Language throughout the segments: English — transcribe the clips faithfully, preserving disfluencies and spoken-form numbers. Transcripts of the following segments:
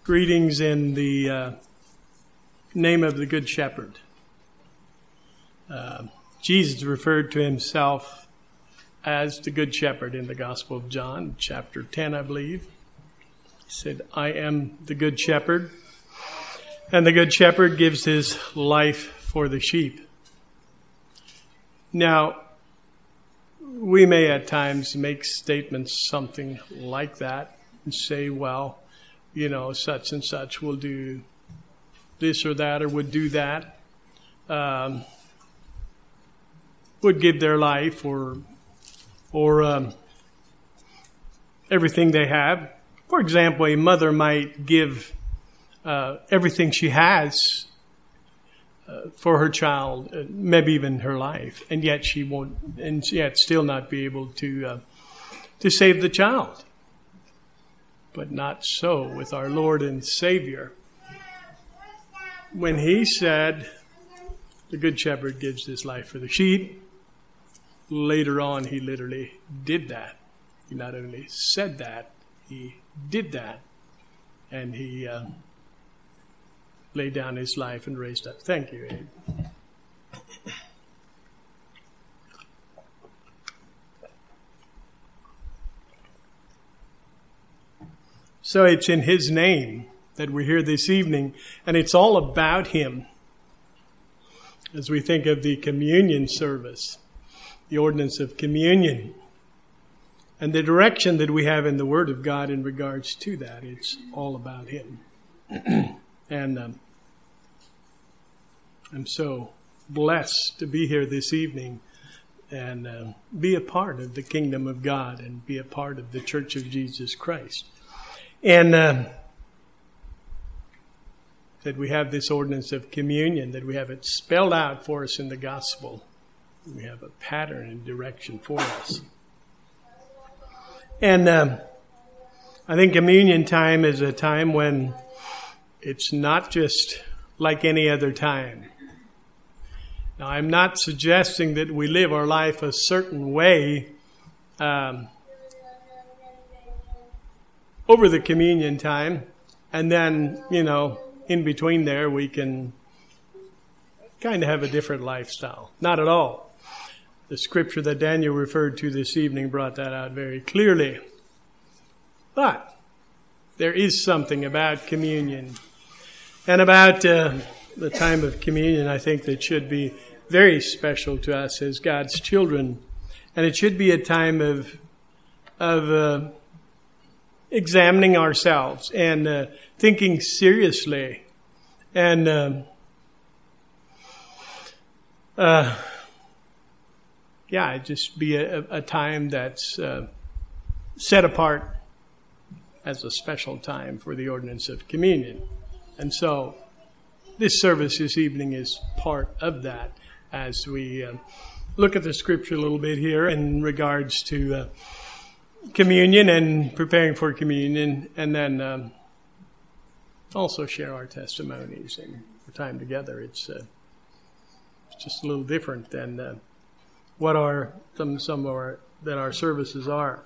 Greetings in the uh, name of the Good Shepherd. Uh, Jesus referred to himself as the Good Shepherd in the Gospel of John, chapter ten, I believe. He said, I am the Good Shepherd, and the Good Shepherd gives his life for the sheep. Now, we may at times make statements something like that and say, well, you know, such and such will do this or that or would do that, um, would give their life or or um, everything they have. For example, a mother might give uh, everything she has uh, for her child, uh, maybe even her life, and yet she won't, and yet still not be able to uh, to save the child. But not so with our Lord and Savior. When he said, the Good Shepherd gives his life for the sheep, later on he literally did that. He not only said that, he did that. And he uh, laid down his life and raised up. Thank you, Abe. So it's in his name that we're here this evening, and it's all about him. As we think of the communion service, the ordinance of communion, and the direction that we have in the Word of God in regards to that, it's all about him. And um, I'm so blessed to be here this evening and uh, be a part of the kingdom of God and be a part of the Church of Jesus Christ. And uh, that we have this ordinance of communion, that we have it spelled out for us in the gospel. We have a pattern and direction for us. And um, I think communion time is a time when it's not just like any other time. Now, I'm not suggesting that we live our life a certain way um over the communion time, and then, you know, in between there, we can kind of have a different lifestyle. Not at all. The scripture that Daniel referred to this evening brought that out very clearly. But there is something about communion and about uh, the time of communion, I think, that should be very special to us as God's children. And it should be a time of, of, uh, examining ourselves and uh, thinking seriously and um, uh, yeah, just be a, a time that's uh, set apart as a special time for the ordinance of communion. And so this service this evening is part of that as we uh, look at the scripture a little bit here in regards to uh, communion and preparing for communion, and then um, also share our testimonies and our time together. It's, uh, it's just a little different than uh, what our some some of our than our services are.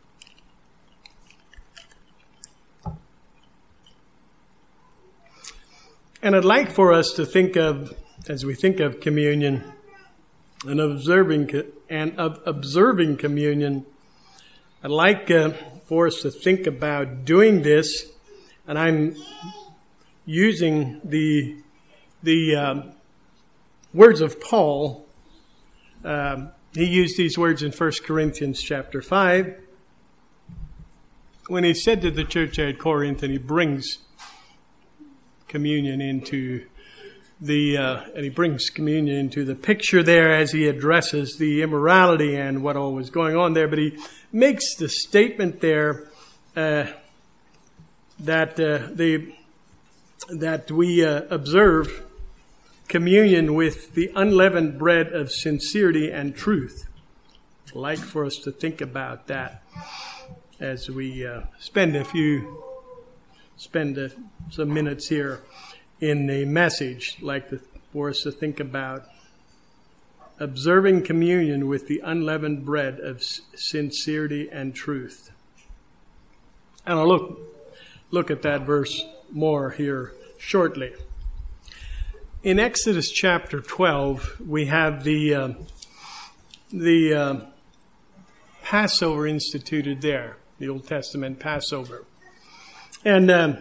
And I'd like for us to think of, as we think of communion and observing and of observing communion, I'd like uh, for us to think about doing this, and I'm using the the um, words of Paul. Um, he used these words in First Corinthians chapter five when he said to the church at Corinth, and he brings communion into the uh, and he brings communion into the picture there as he addresses the immorality and what all was going on there, but he makes the statement there uh, that uh, the that we uh, observe communion with the unleavened bread of sincerity and truth. I'd like for us to think about that as we uh, spend a few spend uh, some minutes here in the message. I'd like to, for us to think about observing communion with the unleavened bread of sincerity and truth. And I'll look look at that verse more here shortly. In Exodus chapter twelve, we have the uh, the uh, Passover instituted there, the Old Testament Passover. And um,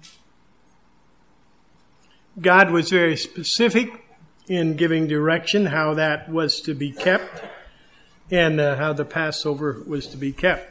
God was very specific in giving direction how that was to be kept and uh, how the Passover was to be kept.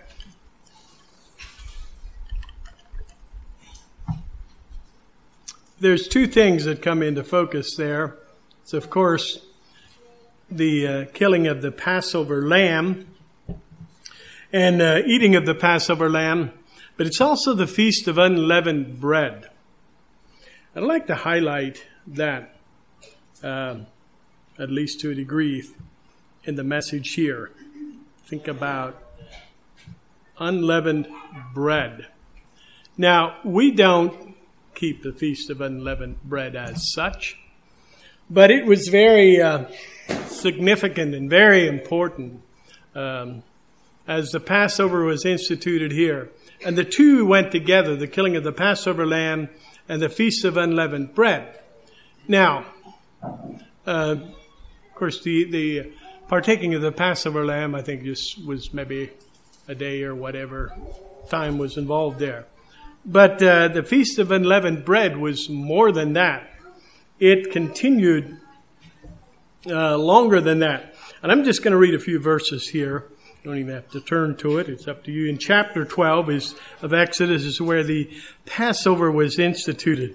There's two things that come into focus there. It's, of course, the uh, killing of the Passover lamb and uh, eating of the Passover lamb, but it's also the Feast of Unleavened Bread. I'd like to highlight that, uh, at least to a degree, in the message here. Think about unleavened bread. Now, we don't keep the Feast of Unleavened Bread as such, but it was very uh, significant and very important um, as the Passover was instituted here. And the two went together, the killing of the Passover lamb and the Feast of Unleavened Bread. Now, uh, of course, the, the partaking of the Passover lamb, I think, just was maybe a day or whatever time was involved there. But uh, the Feast of Unleavened Bread was more than that. It continued uh, longer than that. And I'm just going to read a few verses here. You don't even have to turn to it. It's up to you. In chapter twelve is, of Exodus is where the Passover was instituted.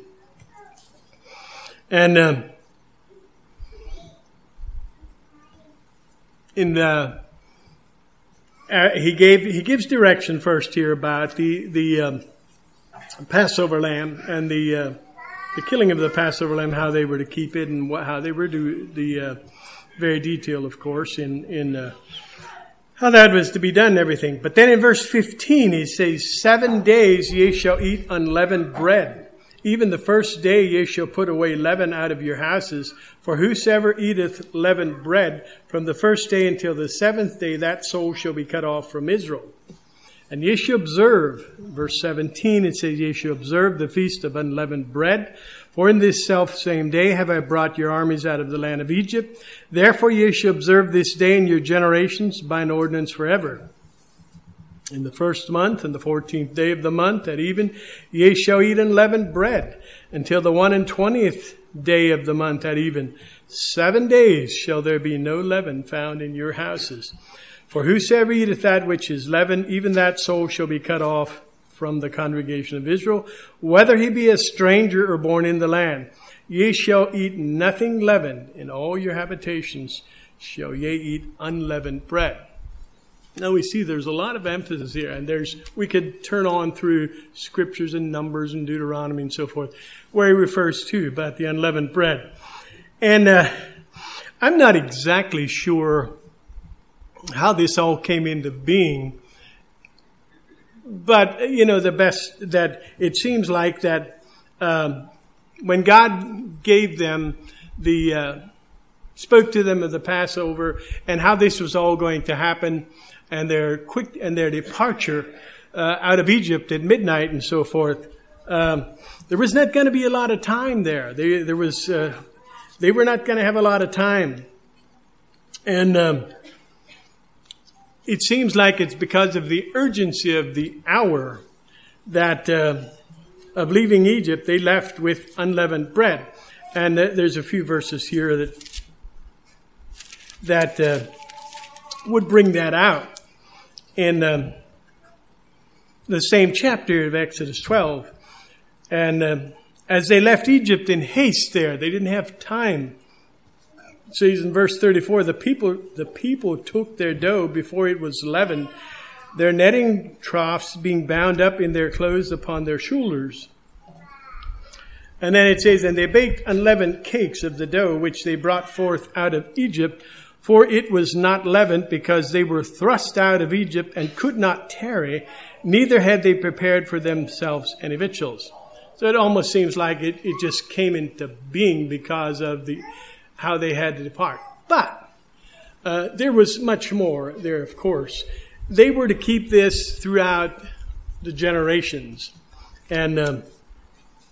And um, in the, uh, he gave he gives direction first here about the the um, Passover lamb and the uh, the killing of the Passover lamb, how they were to keep it, and what, how they were to the uh, very detail, of course, in in uh, how that was to be done and everything. But then in verse fifteen, he says, "Seven days ye shall eat unleavened bread. Even the first day ye shall put away leaven out of your houses. For whosoever eateth leavened bread from the first day until the seventh day, that soul shall be cut off from Israel. And ye shall observe," verse seventeen, it says, "ye shall observe the feast of unleavened bread. For in this self same day have I brought your armies out of the land of Egypt. Therefore ye shall observe this day in your generations by an ordinance forever. In the first month and the fourteenth day of the month at even, ye shall eat unleavened bread until the one and twentieth day of the month at even. Seven days shall there be no leaven found in your houses. For whosoever eateth that which is leavened, even that soul shall be cut off from the congregation of Israel, whether he be a stranger or born in the land. Ye shall eat nothing leavened. In all your habitations shall ye eat unleavened bread." Now we see there's a lot of emphasis here, and there's we could turn on through scriptures and Numbers and Deuteronomy and so forth, where he refers to about the unleavened bread. And uh, I'm not exactly sure how this all came into being, but you know, the best that it seems like that um, when God gave them the uh, spoke to them of the Passover and how this was all going to happen, and their quick and their departure uh, out of Egypt at midnight and so forth, um, there was not going to be a lot of time there. They, there was uh, they were not going to have a lot of time, and um, it seems like it's because of the urgency of the hour that uh, of leaving Egypt, they left with unleavened bread. And uh, there's a few verses here that that uh, would bring that out. In um, the same chapter of Exodus twelve. And uh, as they left Egypt in haste there, they didn't have time. It says in verse thirty-four, the people, the people took their dough before it was leavened, their netting troughs being bound up in their clothes upon their shoulders. And then it says, "And they baked unleavened cakes of the dough which they brought forth out of Egypt, for it was not leavened, because they were thrust out of Egypt and could not tarry, neither had they prepared for themselves any victuals." So it almost seems like it, it just came into being because of the how they had to depart. But uh, there was much more there, of course. They were to keep this throughout the generations. And um,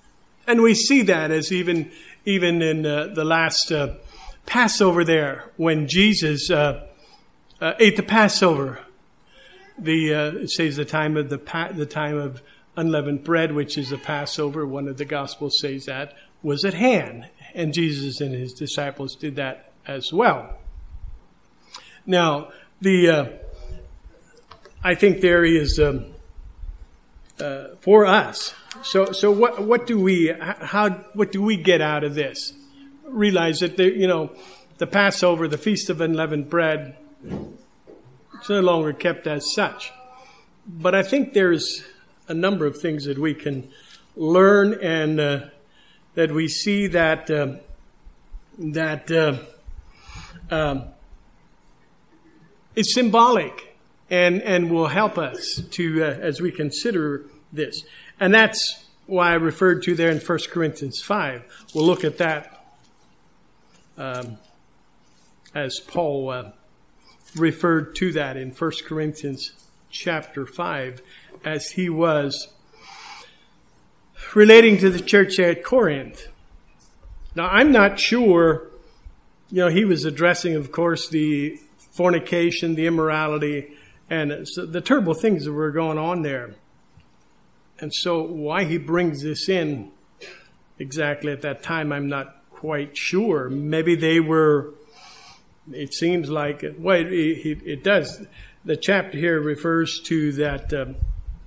And we see that as even even in uh, the last uh, Passover there, when Jesus uh, uh, ate the Passover. The uh, it says the time of the pa- the time of unleavened bread, which is the Passover. One of the Gospels says that was at hand, and Jesus and his disciples did that as well. Now, the uh, I think there is um, uh, for us. So, so what what do we how what do we get out of this? Realize that the, you know the Passover, the Feast of Unleavened Bread, it's no longer kept as such. But I think there's a number of things that we can learn, and uh, that we see that uh, that uh, um, it's symbolic and and will help us to uh, as we consider this. And that's why I referred to there in First Corinthians five. We'll look at that um, as Paul uh, referred to that in First Corinthians chapter five, as he was relating to the church at Corinth. Now, I'm not sure, you know, he was addressing, of course, the fornication, the immorality, and the terrible things that were going on there. And so why he brings this in exactly at that time, I'm not quite sure. Maybe they were, it seems like, well, it, it, it does. The chapter here refers to that, um,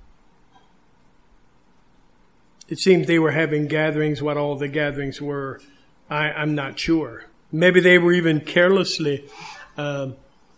it seems they were having gatherings. What all the gatherings were, I, I'm not sure. Maybe they were even carelessly uh,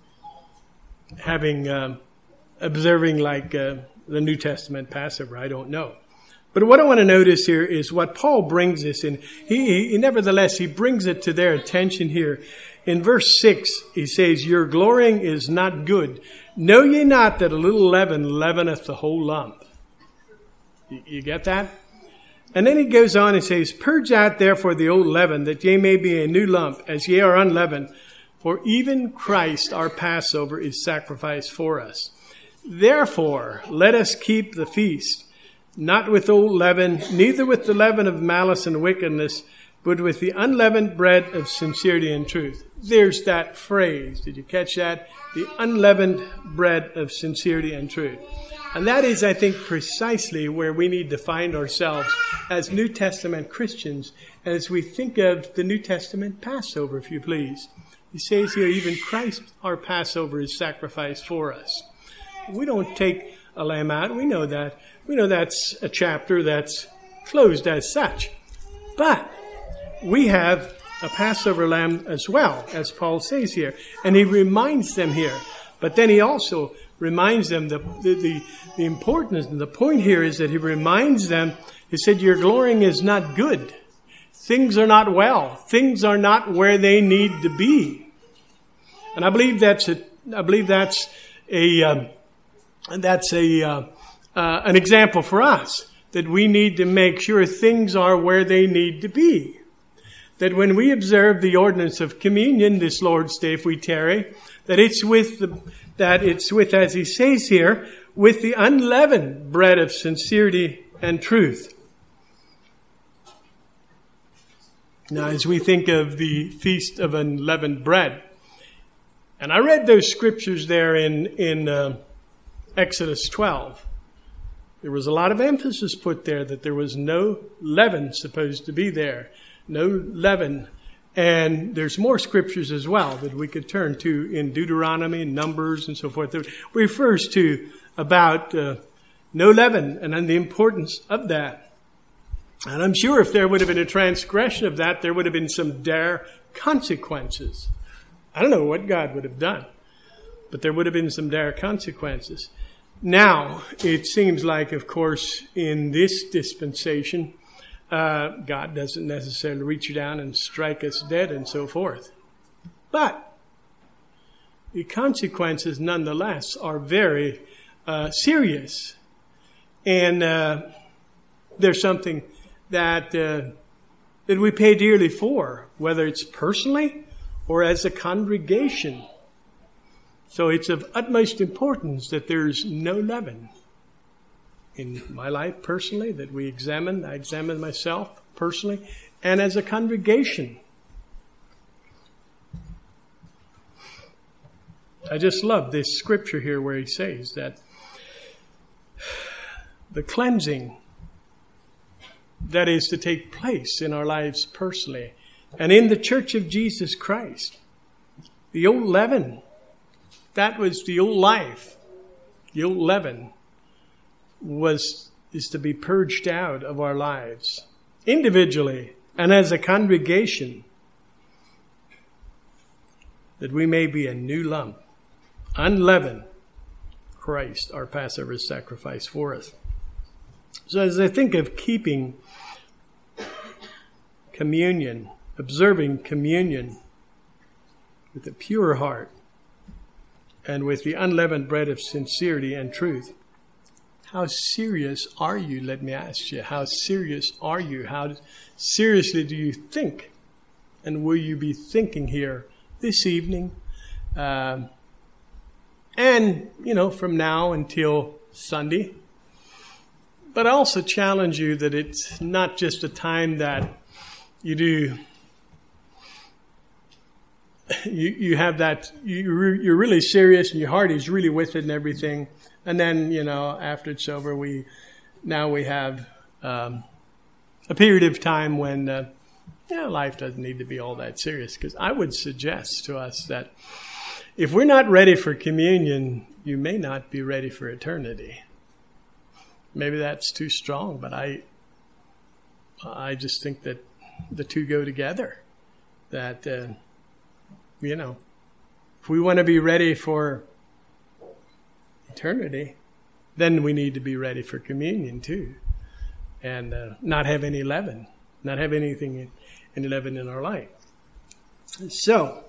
having, uh, observing like uh, the New Testament Passover. I don't know. But what I want to notice here is what Paul brings this in. He, he nevertheless, he brings it to their attention here. In verse six, he says, "Your glorying is not good. Know ye not that a little leaven leaveneth the whole lump?" You, you get that? And then he goes on and says, "Purge out therefore the old leaven, that ye may be a new lump, as ye are unleavened. For even Christ our Passover is sacrificed for us. Therefore, let us keep the feast, not with old leaven, neither with the leaven of malice and wickedness, but with the unleavened bread of sincerity and truth." There's that phrase. Did you catch that? The unleavened bread of sincerity and truth. And that is, I think, precisely where we need to find ourselves as New Testament Christians as we think of the New Testament Passover, if you please. He says here, even Christ, our Passover, is sacrificed for us. We don't take a lamb out. We know that. We know that's a chapter that's closed as such. But we have a Passover lamb as well, as Paul says here. And he reminds them here. But then he also reminds them the, the, the, the importance. And the point here is that he reminds them, he said, your glorying is not good. Things are not well. Things are not where they need to be. And I believe that's a, I believe that's a, um, that's a, uh, uh, an example for us, that we need to make sure things are where they need to be. That when we observe the ordinance of communion this Lord's Day, if we tarry, that it's with the, that it's with, as he says here, with the unleavened bread of sincerity and truth. Now, as we think of the Feast of Unleavened Bread, and I read those scriptures there in, in uh, Exodus twelve. There was a lot of emphasis put there that there was no leaven supposed to be there. No leaven. And there's more scriptures as well that we could turn to in Deuteronomy, Numbers, and so forth. It refers to about uh, no leaven and then the importance of that. And I'm sure if there would have been a transgression of that, there would have been some dire consequences. I don't know what God would have done, but there would have been some dire consequences. Now, it seems like, of course, in this dispensation, uh, God doesn't necessarily reach down and strike us dead and so forth. But the consequences, nonetheless, are very uh, serious. And uh, there's something that uh, that we pay dearly for, whether it's personally or as a congregation. So it's of utmost importance that there's no leaven. in my life personally, that we examine. I examine myself personally, and as a congregation. I just love this scripture here where he says that the cleansing that is to take place in our lives personally and in the church of Jesus Christ, the old leaven, that was the old life. The old leaven was is to be purged out of our lives individually and as a congregation, that we may be a new lump, unleavened, Christ, our Passover sacrifice for us. So as I think of keeping communion, observing communion with a pure heart and with the unleavened bread of sincerity and truth, how serious are you? Let me ask you, how serious are you? How seriously do you think? And will you be thinking here this evening? Um, and, you know, from now until Sunday. But I also challenge you that it's not just a time that you do, you, you have that, you, you're really serious and your heart is really with it and everything. And then, you know, after it's over, we, now we have um, a period of time when, uh, yeah, life doesn't need to be all that serious. Because I would suggest to us that if we're not ready for communion, you may not be ready for eternity. Maybe that's too strong, but I, I just think that the two go together. That, uh, you know, if we want to be ready for eternity, then we need to be ready for communion too, and uh, not have any leaven, not have anything, any leaven in our life. So,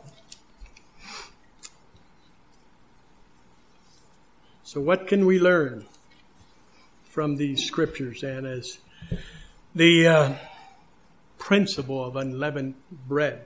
so what can we learn from these scriptures and as the uh, principle of unleavened bread?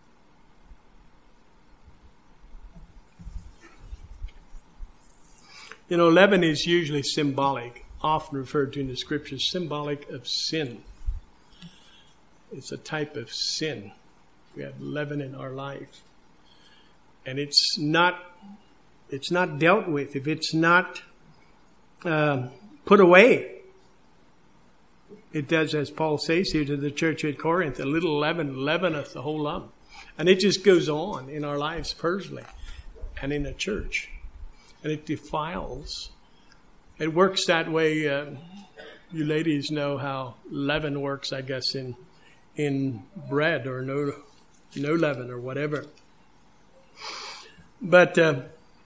You know, leaven is usually symbolic, often referred to in the scriptures, symbolic of sin. It's a type of sin. We have leaven in our life. And it's not, it's not dealt with if it's not uh, put away. It does, as Paul says here to the church at Corinth, a little leaven leaveneth the whole lump. And it just goes on in our lives personally and in the church. And it defiles. It works that way. Uh, you ladies know how leaven works, I guess, in in bread or no no leaven or whatever. But uh,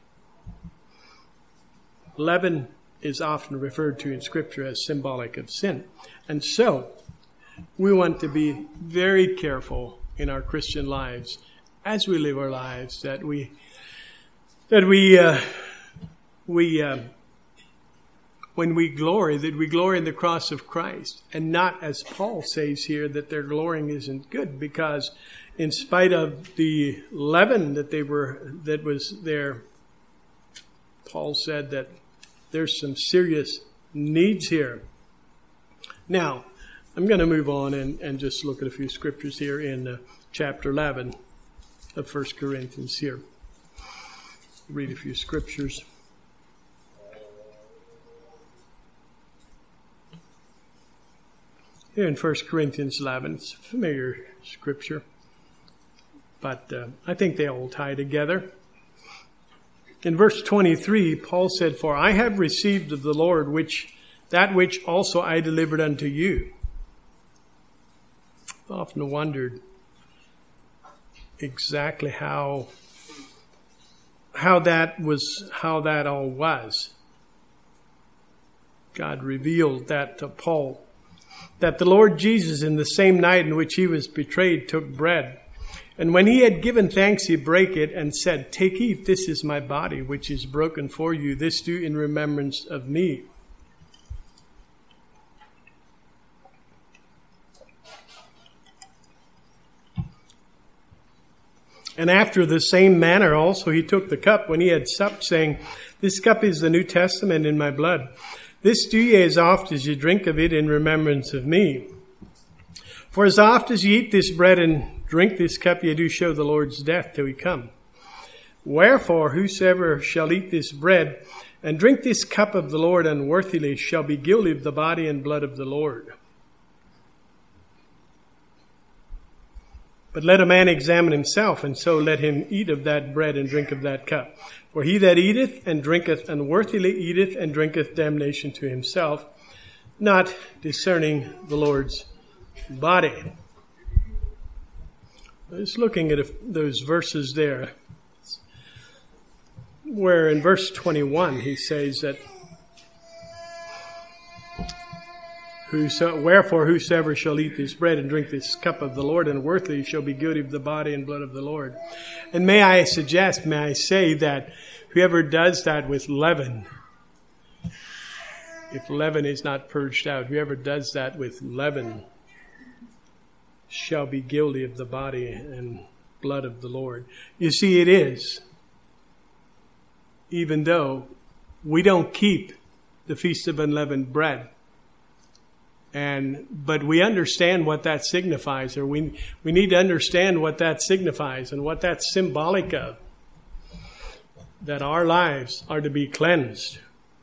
leaven is often referred to in Scripture as symbolic of sin. And so we want to be very careful in our Christian lives as we live our lives that we that we uh, we uh, when we glory, that we glory in the cross of Christ, and not, as Paul says here, that their glorying isn't good, because in spite of the leaven that they were that was there, Paul said that there's some serious needs here. Now, I'm going to move on and, and just look at a few scriptures here in uh, chapter eleven of First Corinthians here. Read a few scriptures. Here in First Corinthians eleven, it's a familiar scripture, but uh, I think they all tie together. In verse twenty-three, Paul said, "For I have received of the Lord which that which also I delivered unto you." I've often wondered exactly how how that was, how that all was. God revealed that to Paul, that the Lord Jesus, in the same night in which he was betrayed, took bread. And when he had given thanks, he brake it and said, "Take, eat, this is my body, which is broken for you. This do in remembrance of me." And after the same manner also he took the cup when he had supped, saying, "This cup is the New Testament in my blood. This do ye as oft as ye drink of it in remembrance of me. For as oft as ye eat this bread and drink this cup, ye do show the Lord's death till he come. Wherefore, whosoever shall eat this bread and drink this cup of the Lord unworthily shall be guilty of the body and blood of the Lord. But let a man examine himself, and so let him eat of that bread and drink of that cup. For he that eateth and drinketh unworthily eateth and drinketh damnation to himself, not discerning the Lord's body. Just looking at those verses there, where in verse twenty-one he says that, Whoso, wherefore whosoever shall eat this bread and drink this cup of the Lord unworthily shall be guilty of the body and blood of the Lord. And may I suggest, may I say that whoever does that with leaven, if leaven is not purged out, whoever does that with leaven shall be guilty of the body and blood of the Lord. You see, it is, even though we don't keep the Feast of Unleavened Bread, And, but we understand what that signifies, or we, we need to understand what that signifies and what that's symbolic of. That our lives are to be cleansed.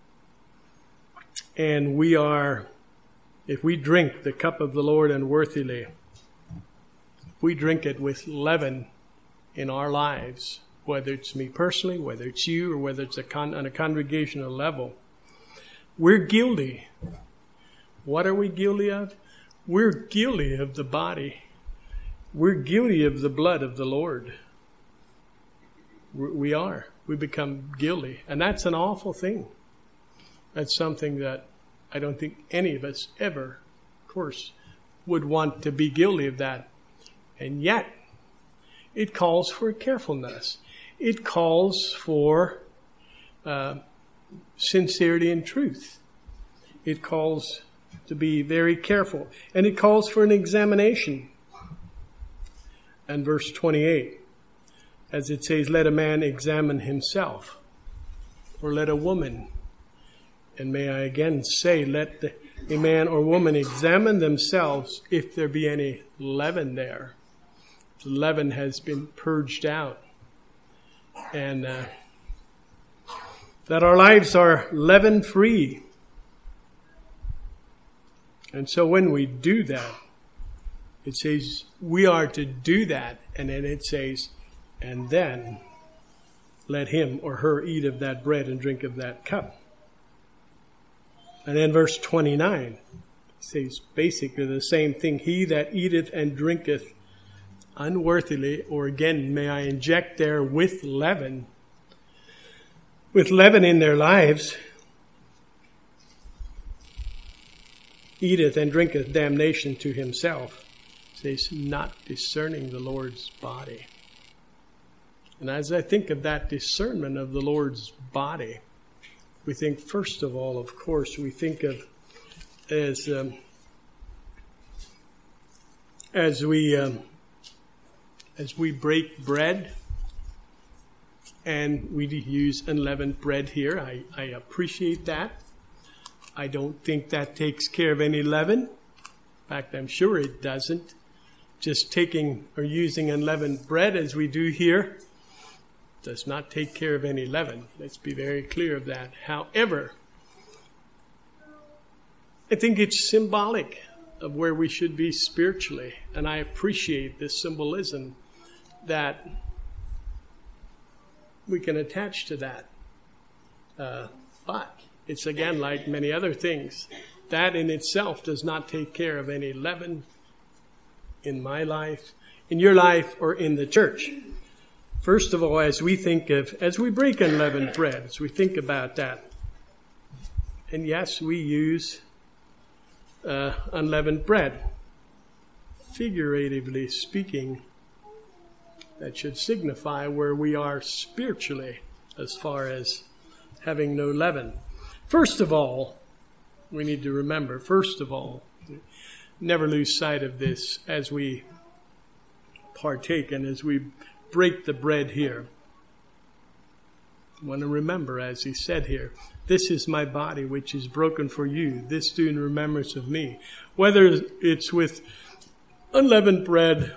And we are, if we drink the cup of the Lord unworthily, if we drink it with leaven in our lives, whether it's me personally, whether it's you, or whether it's a con- on a congregational level, we're guilty. What are we guilty of? We're guilty of the body. We're guilty of the blood of the Lord. We are. We become guilty. And that's an awful thing. That's something that I don't think any of us ever, of course, would want to be guilty of that. And yet, it calls for carefulness. It calls for uh, sincerity and truth. It calls to be very careful. And it calls for an examination. And verse twenty-eight, as it says, let a man examine himself, or let a woman. And may I again say, let the, a man or woman examine themselves if there be any leaven there. The leaven has been purged out. And uh, that our lives are leaven-free. And so when we do that, it says we are to do that. And then it says, and then let him or her eat of that bread and drink of that cup. And then verse twenty-nine says basically the same thing. He that eateth and drinketh unworthily, or again, may I inject there with leaven, with leaven in their lives, eateth and drinketh damnation to himself. It says, not discerning the Lord's body. And as I think of that discernment of the Lord's body, we think, first of all, of course, we think of as um, as we um, as we break bread, and we use unleavened bread here. I, I appreciate that. I don't think that takes care of any leaven. In fact, I'm sure it doesn't. Just taking or using unleavened bread as we do here does not take care of any leaven. Let's be very clear of that. However, I think it's symbolic of where we should be spiritually. And I appreciate this symbolism that we can attach to that. Uh, but it's again like many other things. That in itself does not take care of any leaven in my life, in your life, or in the church. First of all, as we think of, as we break unleavened bread, as we think about that, and yes, we use uh, unleavened bread. Figuratively speaking, that should signify where we are spiritually as far as having no leaven. First of all, we need to remember, first of all, never lose sight of this as we partake and as we break the bread here. I want to remember, as he said here, this is my body which is broken for you. This do in remembrance of me. Whether it's with unleavened bread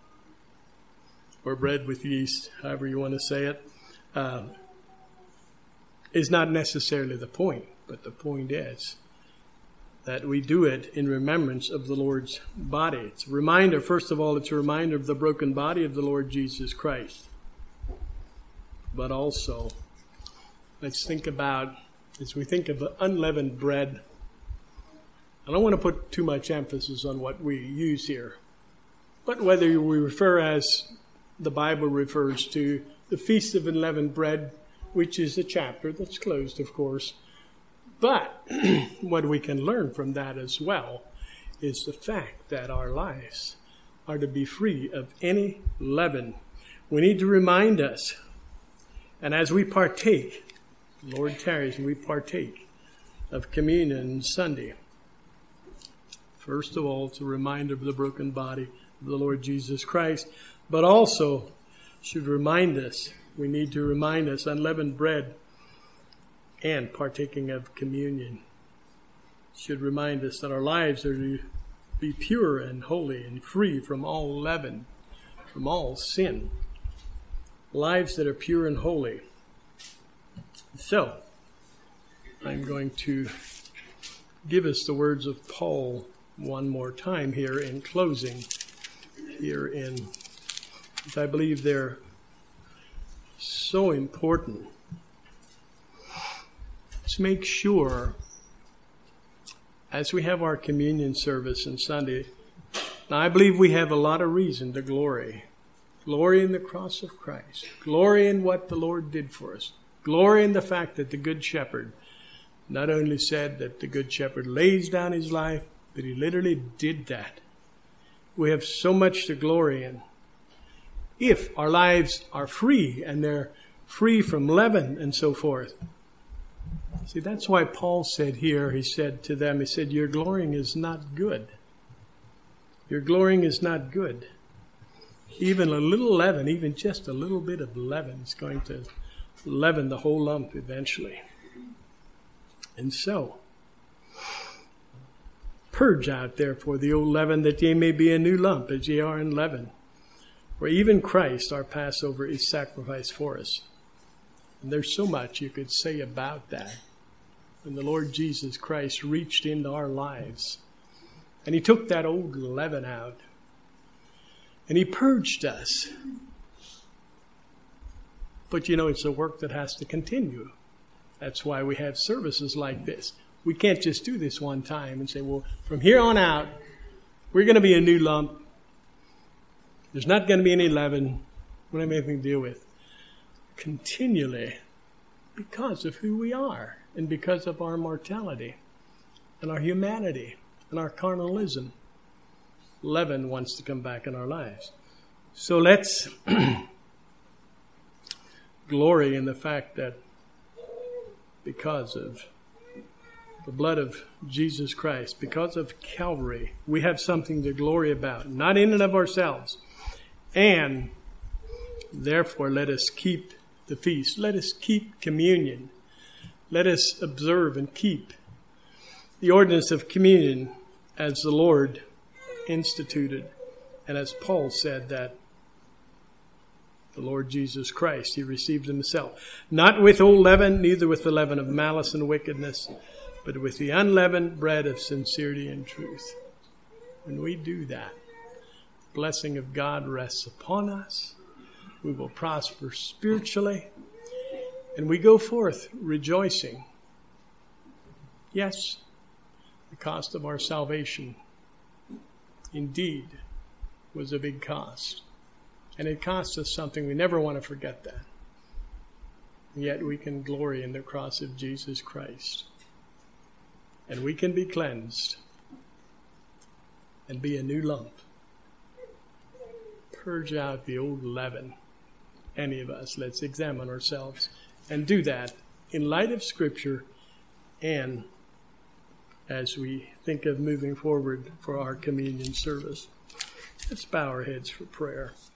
or bread with yeast, however you want to say it, uh, is not necessarily the point. But the point is that we do it in remembrance of the Lord's body. It's a reminder, first of all, it's a reminder of the broken body of the Lord Jesus Christ. But also, let's think about, as we think of unleavened bread, I don't want to put too much emphasis on what we use here, but whether we refer, as the Bible refers to, the Feast of Unleavened Bread, which is a chapter that's closed, of course. But what we can learn from that as well is the fact that our lives are to be free of any leaven. We need to remind us, and as we partake, Lord tarries, and we partake of communion Sunday, first of all, it's a reminder of the broken body of the Lord Jesus Christ, but also should remind us, we need to remind us, unleavened bread and partaking of communion should remind us that our lives are to be pure and holy and free from all leaven, from all sin. Lives that are pure and holy. So, I'm going to give us the words of Paul one more time here in closing, here in, I believe they're so important. Let's make sure, as we have our communion service on Sunday, now I believe we have a lot of reason to glory. Glory in the cross of Christ. Glory in what the Lord did for us. Glory in the fact that the Good Shepherd not only said that the Good Shepherd lays down his life, but he literally did that. We have so much to glory in. If our lives are free, and they're free from leaven and so forth. See, that's why Paul said here, he said to them, he said, your glorying is not good. Your glorying is not good. Even a little leaven, even just a little bit of leaven is going to leaven the whole lump eventually. And so, purge out therefore the old leaven, that ye may be a new lump, as ye are in leaven. For even Christ, our Passover, is sacrificed for us. And there's so much you could say about that. When the Lord Jesus Christ reached into our lives, and he took that old leaven out, and he purged us. But you know, it's a work that has to continue. That's why we have services like this. We can't just do this one time and say, well, from here on out, we're going to be a new lump. There's not going to be any leaven. We don't have anything to deal with. Continually, because of who we are, and because of our mortality, and our humanity, and our carnalism, leaven wants to come back in our lives. So let's glory in the fact that because of the blood of Jesus Christ, because of Calvary, we have something to glory about, not in and of ourselves. And therefore, let us keep the feast. Let us keep communion. Let us observe and keep the ordinance of communion as the Lord instituted. And as Paul said that the Lord Jesus Christ, he received himself. Not with old leaven, neither with the leaven of malice and wickedness, but with the unleavened bread of sincerity and truth. When we do that, the blessing of God rests upon us. We will prosper spiritually. And we go forth rejoicing. Yes, the cost of our salvation indeed was a big cost. And it cost us something. We never want to forget that. And yet we can glory in the cross of Jesus Christ. And we can be cleansed and be a new lump. Purge out the old leaven. Any of us, let's examine ourselves and do that in light of Scripture, and as we think of moving forward for our communion service. Let's bow our heads for prayer.